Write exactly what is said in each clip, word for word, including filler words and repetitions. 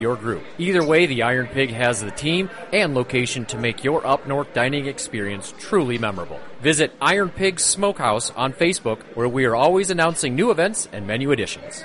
your group. Either way, the Iron Pig has the team and location to make your up north dining experience truly memorable. Visit Iron Pig Smokehouse on Facebook, where we are always announcing new events and menu additions.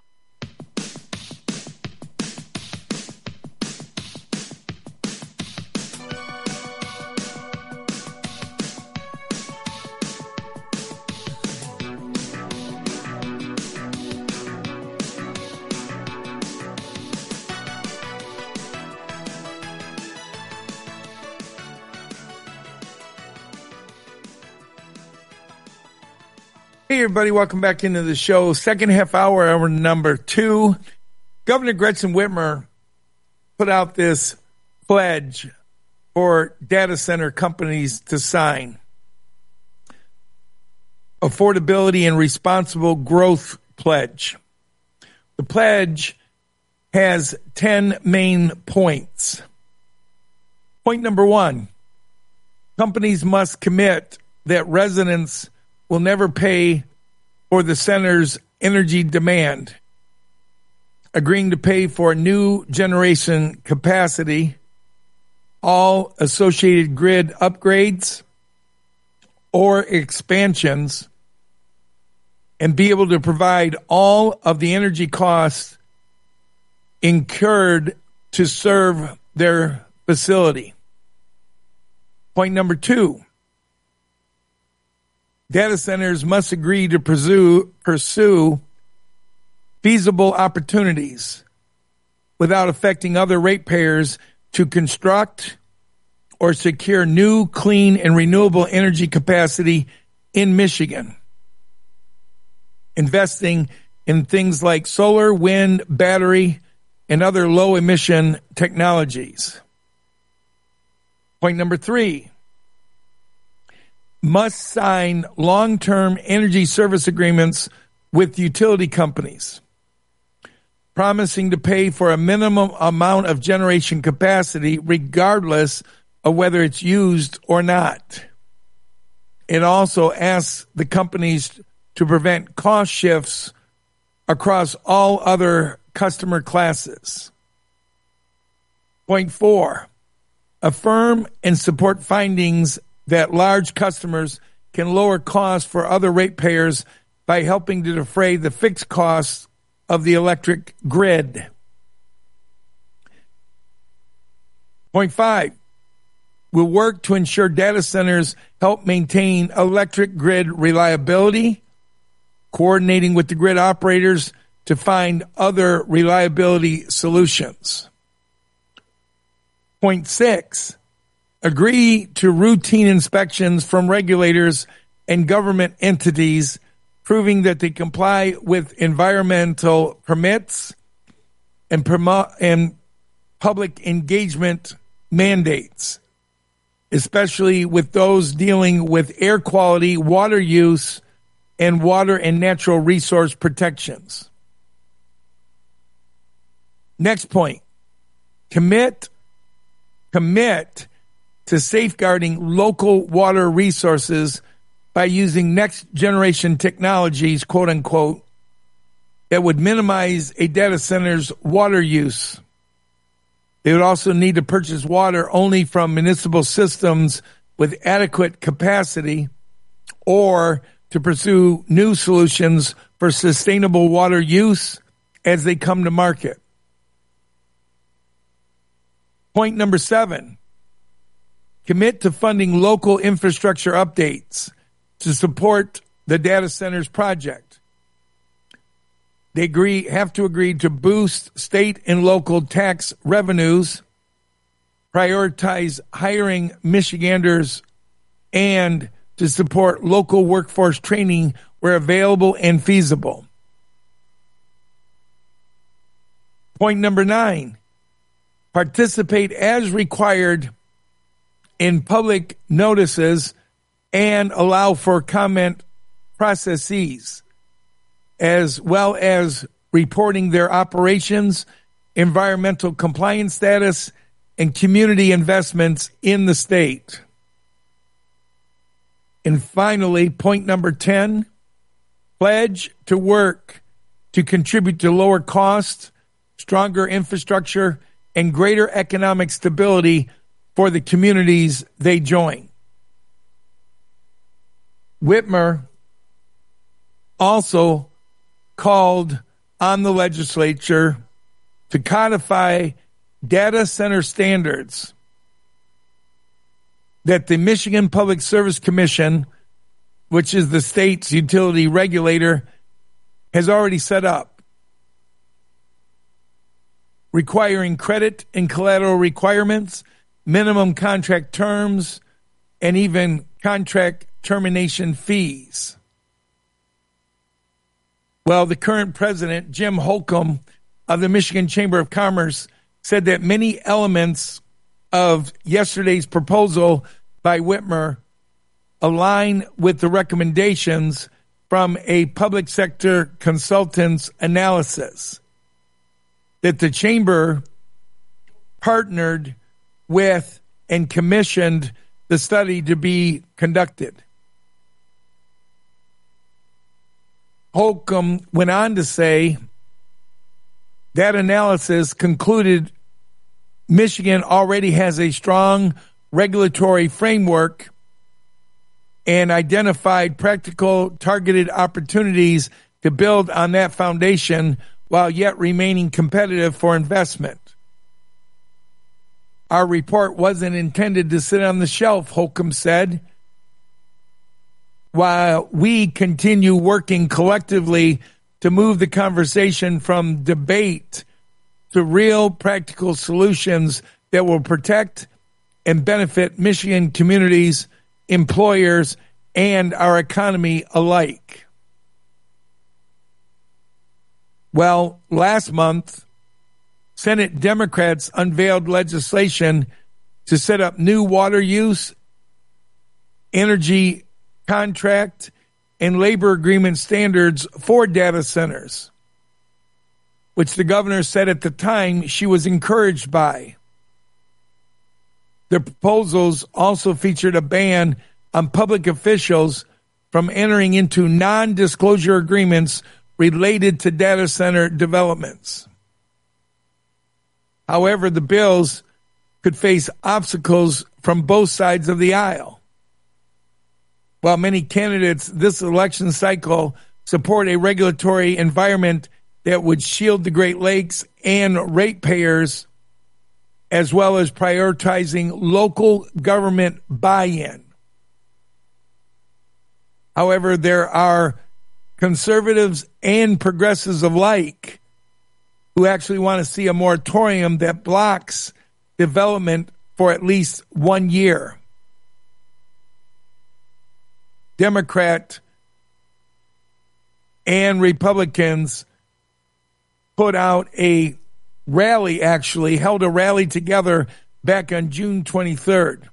Hey, everybody, welcome back into the show. Second half hour, hour number two. Governor Gretchen Whitmer put out this pledge for data center companies to sign. Affordability and Responsible Growth Pledge. The pledge has ten main points. Point number one, companies must commit that residents will never pay for the center's energy demand, agreeing to pay for new generation capacity, all associated grid upgrades or expansions, and be able to provide all of the energy costs incurred to serve their facility. Point number two, data centers must agree to pursue, pursue feasible opportunities without affecting other ratepayers to construct or secure new clean and renewable energy capacity in Michigan, investing in things like solar, wind, battery, and other low-emission technologies. Point number three, must sign long-term energy service agreements with utility companies, promising to pay for a minimum amount of generation capacity regardless of whether it's used or not. It also asks the companies to prevent cost shifts across all other customer classes. Point four, affirm and support findings that large customers can lower costs for other ratepayers by helping to defray the fixed costs of the electric grid. Point five, we'll work to ensure data centers help maintain electric grid reliability, coordinating with the grid operators to find other reliability solutions. Point six, agree to routine inspections from regulators and government entities proving that they comply with environmental permits and, promo- and public engagement mandates, especially with those dealing with air quality, water use, and water and natural resource protections. Next point, commit, commit to safeguarding local water resources by using next generation technologies, quote unquote, that would minimize a data center's water use. They would also need to purchase water only from municipal systems with adequate capacity or to pursue new solutions for sustainable water use as they come to market. Point number seven, commit to funding local infrastructure updates to support the data centers project. They agree, have to agree to boost state and local tax revenues, prioritize hiring Michiganders, and to support local workforce training where available and feasible. Point number nine, participate as required in public notices and allow for comment processes, as well as reporting their operations, environmental compliance status, and community investments in the state. And finally, point number ten, pledge to work to contribute to lower costs stronger infrastructure, and greater economic stability for the communities they join. Whitmer also called on the legislature to codify data center standards that the Michigan Public Service Commission, which is the state's utility regulator, has already set up, requiring credit and collateral requirements, minimum contract terms, and even contract termination fees. Well, the current president, Jim Holcomb of the Michigan Chamber of Commerce, said that many elements of yesterday's proposal by Whitmer align with the recommendations from a public sector consultant's analysis that the chamber partnered with and commissioned the study to be conducted. Holcomb went on to say that analysis concluded Michigan already has a strong regulatory framework and identified practical targeted opportunities to build on that foundation while yet remaining competitive for investment. Our report wasn't intended to sit on the shelf, Holcomb said. While we continue working collectively to move the conversation from debate to real practical solutions that will protect and benefit Michigan communities, employers, and our economy alike. Well, last month, Senate Democrats unveiled legislation to set up new water use, energy contract, and labor agreement standards for data centers, which the governor said at the time she was encouraged by. The proposals also featured a ban on public officials from entering into non-disclosure agreements related to data center developments. However, the bills could face obstacles from both sides of the aisle. While many candidates this election cycle support a regulatory environment that would shield the Great Lakes and ratepayers, as well as prioritizing local government buy-in. However, there are conservatives and progressives alike who actually want to see a moratorium that blocks development for at least one year. Democrat and Republicans put out a rally, actually, held a rally together back on June twenty-third.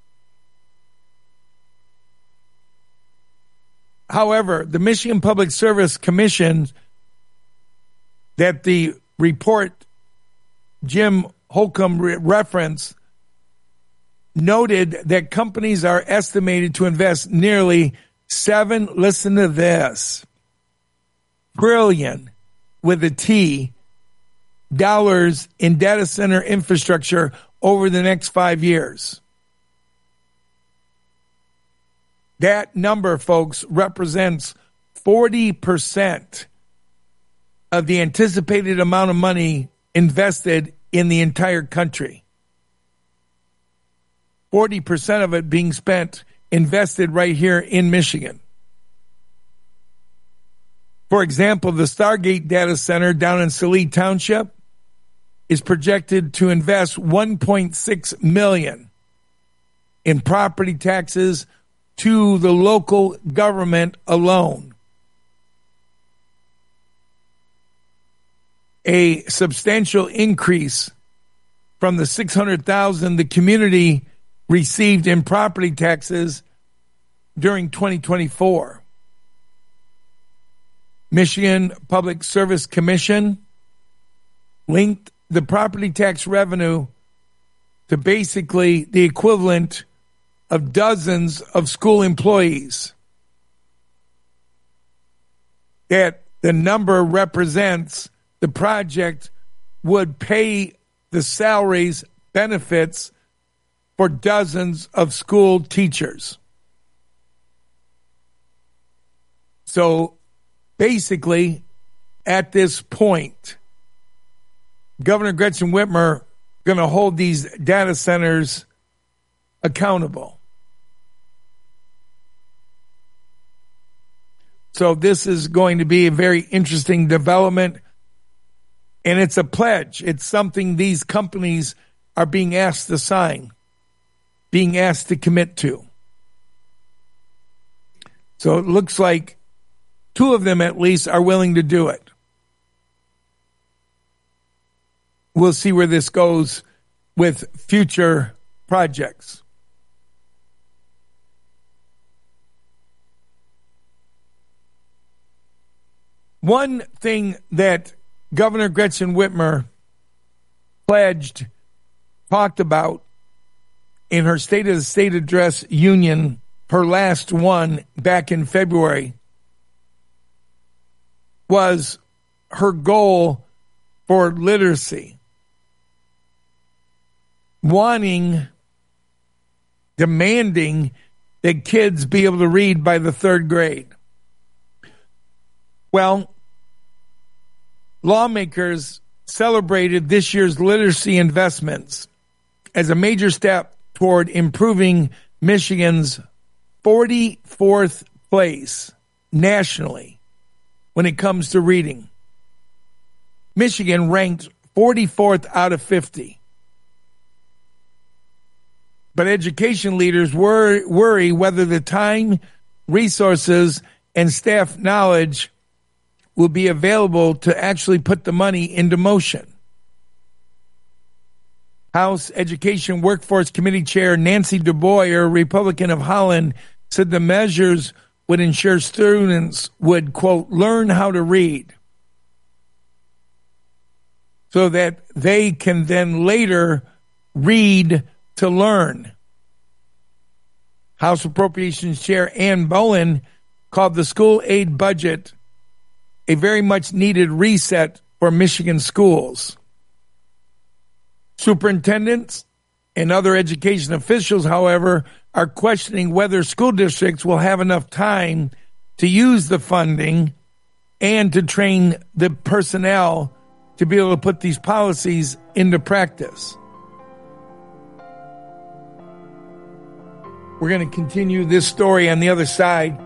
However, the Michigan Public Service Commission that the report Jim Holcomb re- referenced noted that companies are estimated to invest nearly seven, listen to this, trillion with a T, dollars in data center infrastructure over the next five years. That number, folks, represents forty percent of the anticipated amount of money invested in the entire country. forty percent of it being spent, invested right here in Michigan. For example, the Stargate Data Center down in Saline Township is projected to invest one point six million dollars in property taxes to the local government alone. A substantial increase from the six hundred thousand dollars the community received in property taxes during twenty twenty-four. Michigan Public Service Commission linked the property tax revenue to basically the equivalent of dozens of school employees. That the number represents the project would pay the salaries, benefits for dozens of school teachers. So basically, at this point, Governor Gretchen Whitmer going to hold these data centers accountable. So this is going to be a very interesting development, and it's a pledge. It's something these companies are being asked to sign, being asked to commit to. So it looks like two of them at least are willing to do it. We'll see where this goes with future projects. One thing that Governor Gretchen Whitmer pledged, talked about in her State of the State Address Union, her last one back in February, was her goal for literacy. Wanting, demanding that kids be able to read by the third grade. Well, lawmakers celebrated this year's literacy investments as a major step toward improving Michigan's forty-fourth place nationally when it comes to reading. Michigan ranked forty-fourth out of fifty. But education leaders wor- worry whether the time, resources, and staff knowledge will be available to actually put the money into motion. House Education Workforce Committee Chair Nancy DeBoyer, Republican of Holland, said the measures would ensure students would, quote, learn how to read so that they can then later read to learn. House Appropriations Chair Ann Bowen called the school aid budget a very much needed reset for Michigan schools. Superintendents and other education officials, however, are questioning whether school districts will have enough time to use the funding and to train the personnel to be able to put these policies into practice. We're going to continue this story on the other side.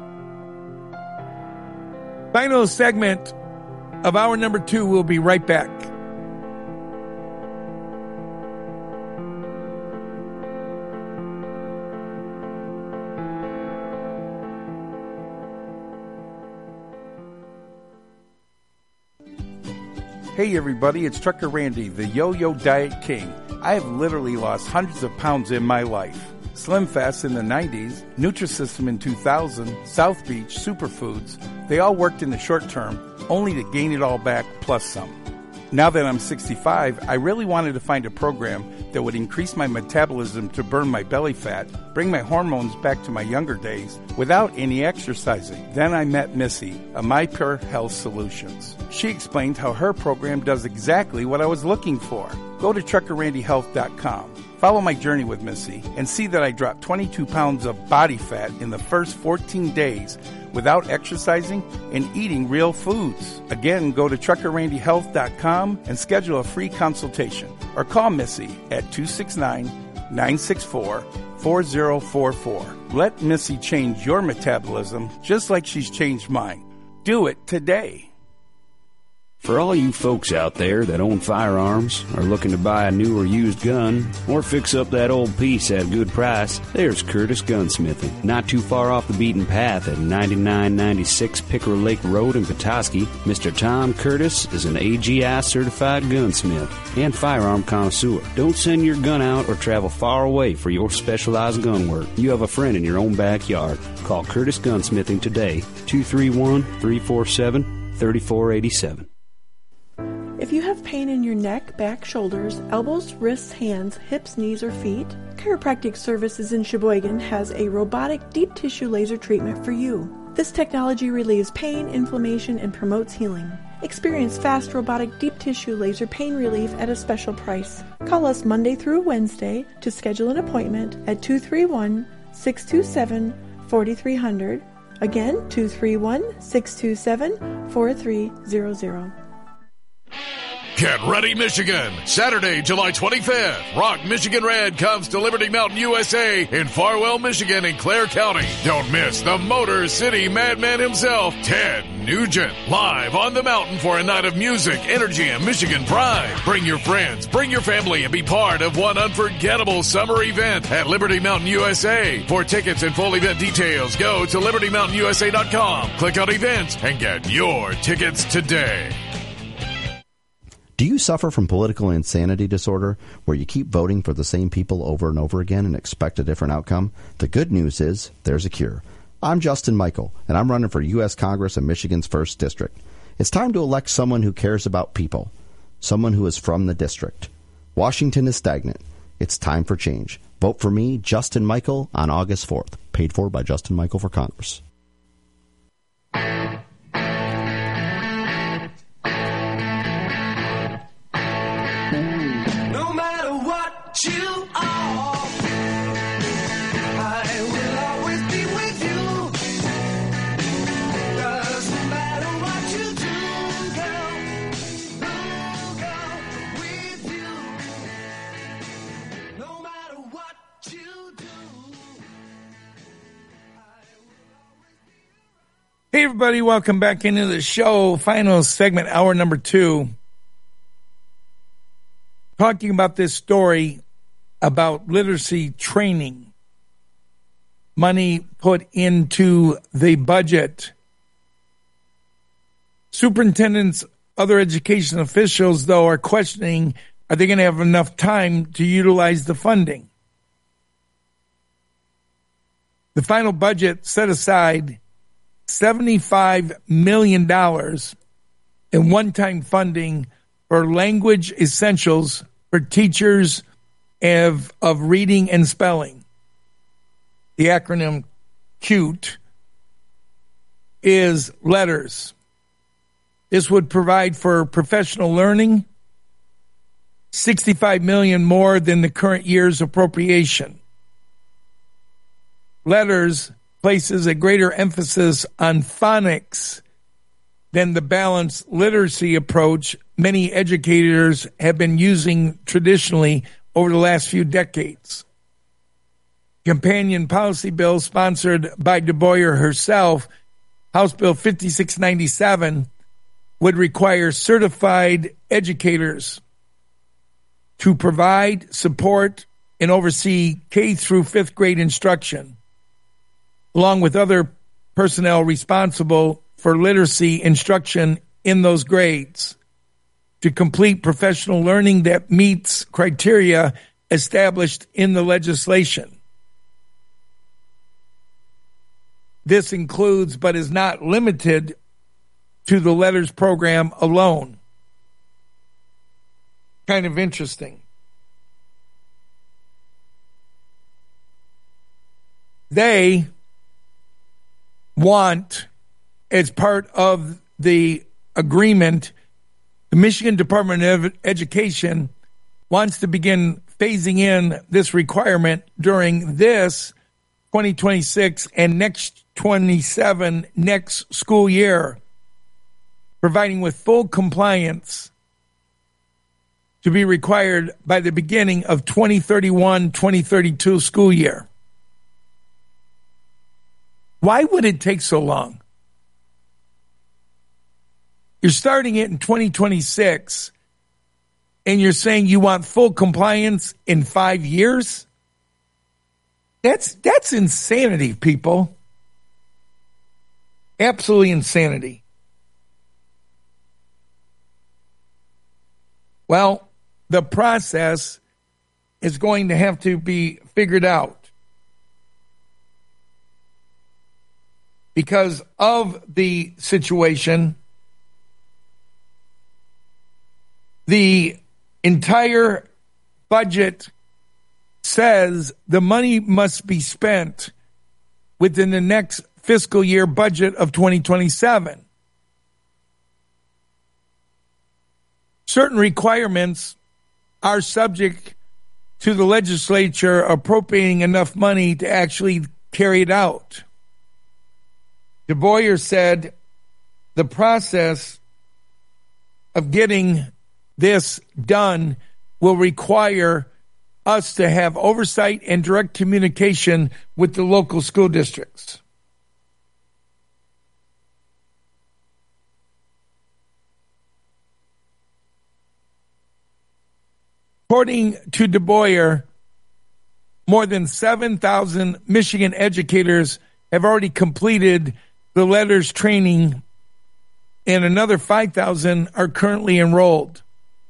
Final segment of hour number two. We'll be right back. Hey everybody, it's Trucker Randy, the Yo-Yo Diet King. I have literally lost hundreds of pounds in my life. Slim Fast in the nineties, Nutrisystem in two thousand, South Beach, Superfoods, they all worked in the short term, only to gain it all back plus some. Now that I'm sixty-five, I really wanted to find a program that would increase my metabolism to burn my belly fat, bring my hormones back to my younger days, without any exercising. Then I met Missy, a MyPure Health Solutions. She explained how her program does exactly what I was looking for. Go to trucker randy health dot com. Follow my journey with Missy and see that I dropped twenty-two pounds of body fat in the first fourteen days without exercising and eating real foods. Again, go to trucker randy health dot com and schedule a free consultation or call Missy at two six nine, nine six four, four zero four four. Let Missy change your metabolism just like she's changed mine. Do it today. For all you folks out there that own firearms, are looking to buy a new or used gun, or fix up that old piece at a good price, there's Curtis Gunsmithing. Not too far off the beaten path at ninety-nine ninety-six Pickerel Lake Road in Petoskey, Mister Tom Curtis is an A G I certified gunsmith and firearm connoisseur. Don't send your gun out or travel far away for your specialized gun work. You have a friend in your own backyard. Call Curtis Gunsmithing today, two three one, three four seven, three four eight seven. If you have pain in your neck, back, shoulders, elbows, wrists, hands, hips, knees, or feet, Chiropractic Services in Sheboygan has a robotic deep tissue laser treatment for you. This technology relieves pain, inflammation, and promotes healing. Experience fast robotic deep tissue laser pain relief at a special price. Call us Monday through Wednesday to schedule an appointment at two three one, six two seven, four three zero zero. Again, two three one, six two seven, four three zero zero. Get ready, Michigan! Saturday, July twenty-fifth, Rock Michigan Red comes to Liberty Mountain, U S A in Farwell, Michigan in Clare County. Don't miss the Motor City Madman himself, Ted Nugent, live on the mountain for a night of music, energy, and Michigan pride. Bring your friends, bring your family, and be part of one unforgettable summer event at Liberty Mountain, U S A. For tickets and full event details, go to liberty mountain u s a dot com, click on events, and get your tickets today. Do you suffer from political insanity disorder, where you keep voting for the same people over and over again and expect a different outcome? The good news is there's a cure. I'm Justin Michael, and I'm running for U S Congress in Michigan's first District. It's time to elect someone who cares about people, someone who is from the district. Washington is stagnant. It's time for change. Vote for me, Justin Michael, on August fourth. Paid for by Justin Michael for Congress. You are. I will always be with you. Doesn't matter what you do, girl. I'll go with you. No matter what you do. Hey, everybody, welcome back into the show. Final segment, hour number two. Talking about this story about literacy training, money put into the budget. Superintendents, other education officials, though, are questioning, are they going to have enough time to utilize the funding? The final budget set aside seventy-five million dollars in one-time funding for language essentials for teachers of, of reading and spelling. The acronym CUTE is letters. This would provide for professional learning, sixty-five million dollars more than the current year's appropriation. Letters places a greater emphasis on phonics than the balanced literacy approach many educators have been using traditionally over the last few decades. Companion policy bill sponsored by Du Bois herself, House Bill fifty-six ninety-seven, would require certified educators to provide, support, and oversee K through fifth grade instruction, along with other personnel responsible for literacy instruction in those grades, to complete professional learning that meets criteria established in the legislation. This includes, but is not limited to, the letters program alone. Kind of interesting. They want, as part of the agreement, the Michigan Department of Education wants to begin phasing in this requirement during this twenty twenty-six and next twenty-seven next school year, providing with full compliance to be required by the beginning of twenty thirty-one twenty thirty-two school year. Why would it take so long? You're starting it in twenty twenty-six, and you're saying you want full compliance in five years? That's that's insanity, people. Absolutely insanity. Well, the process is going to have to be figured out because of the situation. The entire budget says the money must be spent within the next fiscal year budget of twenty twenty-seven. certain requirements are subject to the legislature appropriating enough money to actually carry it out. DeBoyer said the process of getting this done will require us to have oversight and direct communication with the local school districts. According to DeBoyer, more than seven thousand Michigan educators have already completed the letters training, and another five thousand are currently enrolled.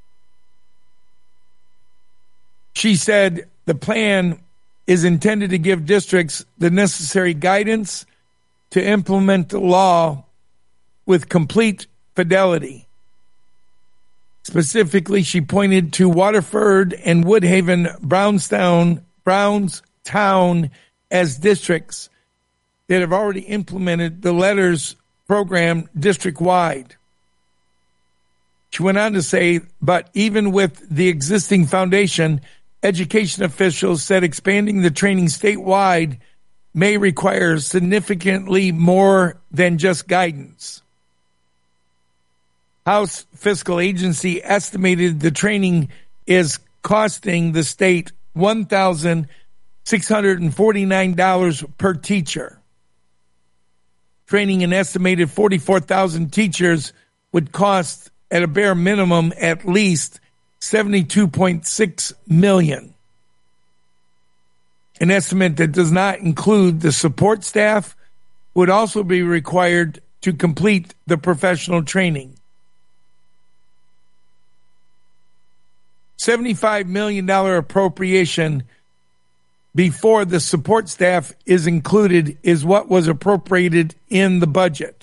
She said the plan is intended to give districts the necessary guidance to implement the law with complete fidelity. Specifically, she pointed to Waterford and Woodhaven, Brownstown, Brownstown as districts that have already implemented the letters program district-wide. She went on to say, but even with the existing foundation, education officials said expanding the training statewide may require significantly more than just guidance. House Fiscal Agency estimated the training is costing the state one thousand six hundred forty-nine dollars per teacher. Training an estimated forty-four thousand teachers would cost at a bare minimum at least seventy-two point six million dollars. An estimate that does not include the support staff would also be required to complete the professional training. seventy-five million dollars appropriation before the support staff is included is what was appropriated in the budget.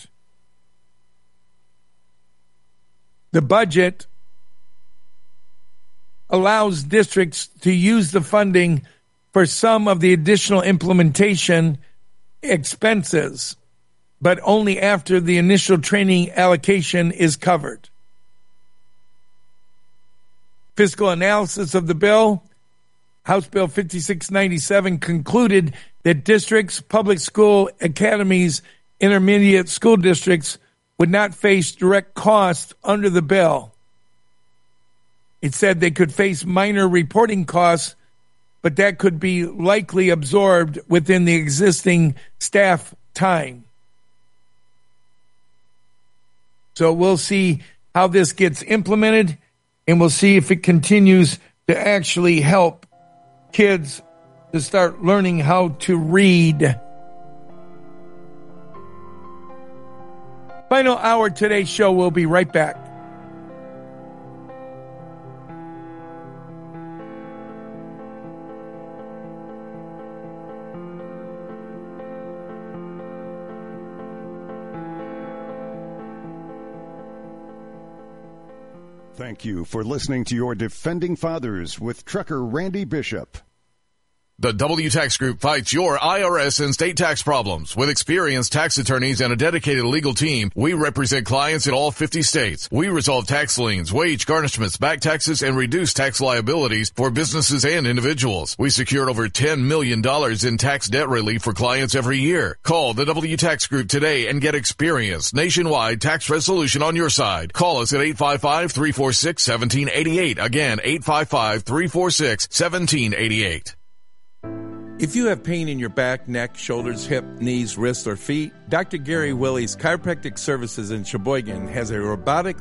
The budget allows districts to use the funding for some of the additional implementation expenses, but only after the initial training allocation is covered. Fiscal analysis of the bill, House Bill fifty-six ninety-seven, concluded that districts, public school academies, intermediate school districts would not face direct costs under the bill. It said they could face minor reporting costs, but that could be likely absorbed within the existing staff time. So we'll see how this gets implemented, and we'll see if it continues to actually help kids to start learning how to read. Final hour today's show. We'll be right back. Thank you for listening to your Defending Fathers with Trucker Randy Bishop. The W Tax Group fights your I R S and state tax problems. With experienced tax attorneys and a dedicated legal team, we represent clients in all fifty states. We resolve tax liens, wage garnishments, back taxes, and reduce tax liabilities for businesses and individuals. We secured over ten million dollars in tax debt relief for clients every year. Call the W Tax Group today and get experienced nationwide tax resolution on your side. Call us at eight five five, three four six, one seven eight eight. Again, eight five five, three four six, one seven eight eight. If you have pain in your back, neck, shoulders, hip, knees, wrists, or feet, Doctor Gary Willie's Chiropractic Services in Sheboygan has a robotic